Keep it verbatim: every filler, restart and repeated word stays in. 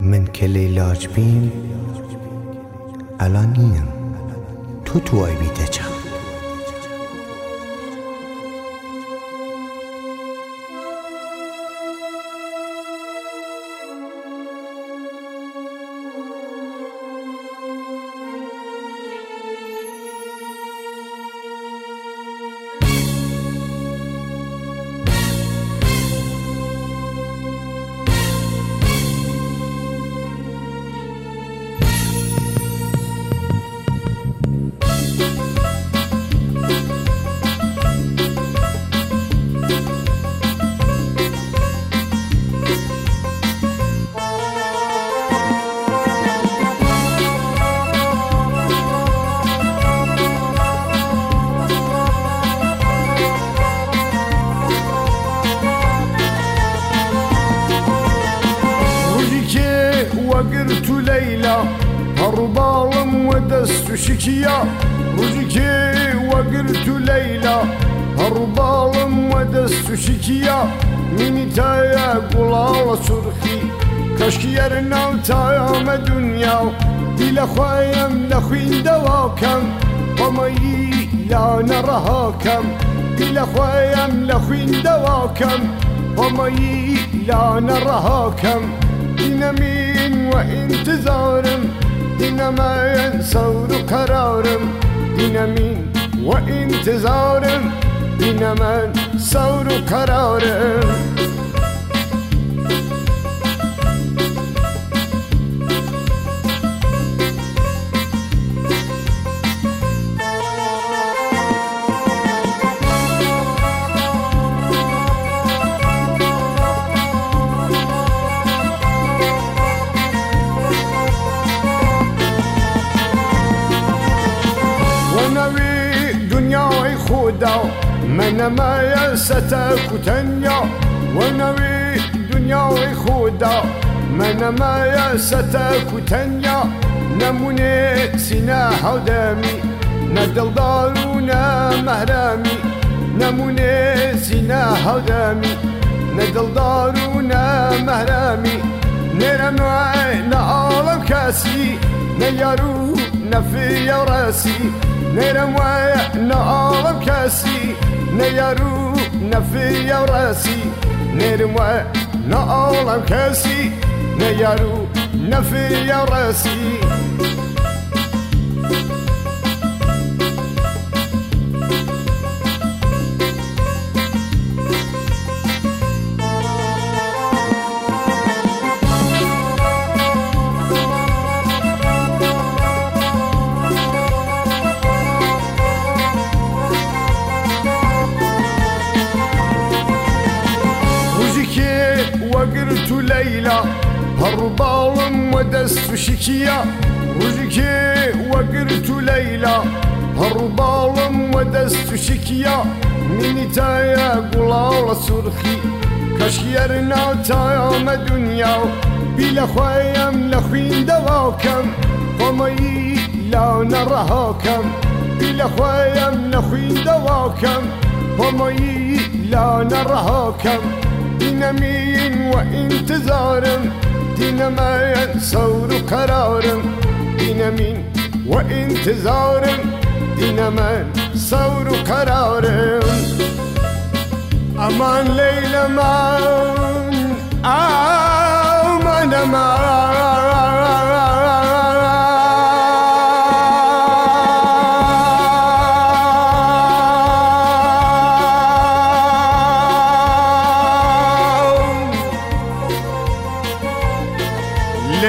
من که لیلاج بیم الان نیم تو تو آی بیده چم وقرت ليلى هربالم ودست شكيا رجكي وقرت ليلى هربالم ودست شكيا من تايا قلال سرخي كشكي يرنا تايا ما دنيا بلا خوايم لخوين دواكم ومي لا نرهاكم بلا خوايم لخوين دواكم ومي لا نرهاكم دينامين وانتظارم دينما ينصور قرارم دينامين وانتظارم دينما ينصور قرارم من ما يستك تنيا ونوي دنيا خودا من ما يستك تنيا نموني سنا حدامي ندل دارونا مهرامي نموني سنا حدامي ندل دارونا مهرامي نرم نعالم كاسي نيارو نفي راسي نرم نعالم كاسي نيارو نفي راسي نرم نعالم كاسي نيارو نفي راسي وقرت ليلى هربالم ودست شكيا وجكي وقرت ليلى هربالم ودست شكيا من تايا قلال سرخي كشيرنا تايا ما دنيا بلا خوايم لخوين دواكم ومي لا نرهاكم بلا خوايم لخوين دواكم ومي لا نرهاكم دينامين وانتظارم دينما ينصور قرارم دينامين وانتظارم دينما ينصور قرارم امان ليلى مان امان امان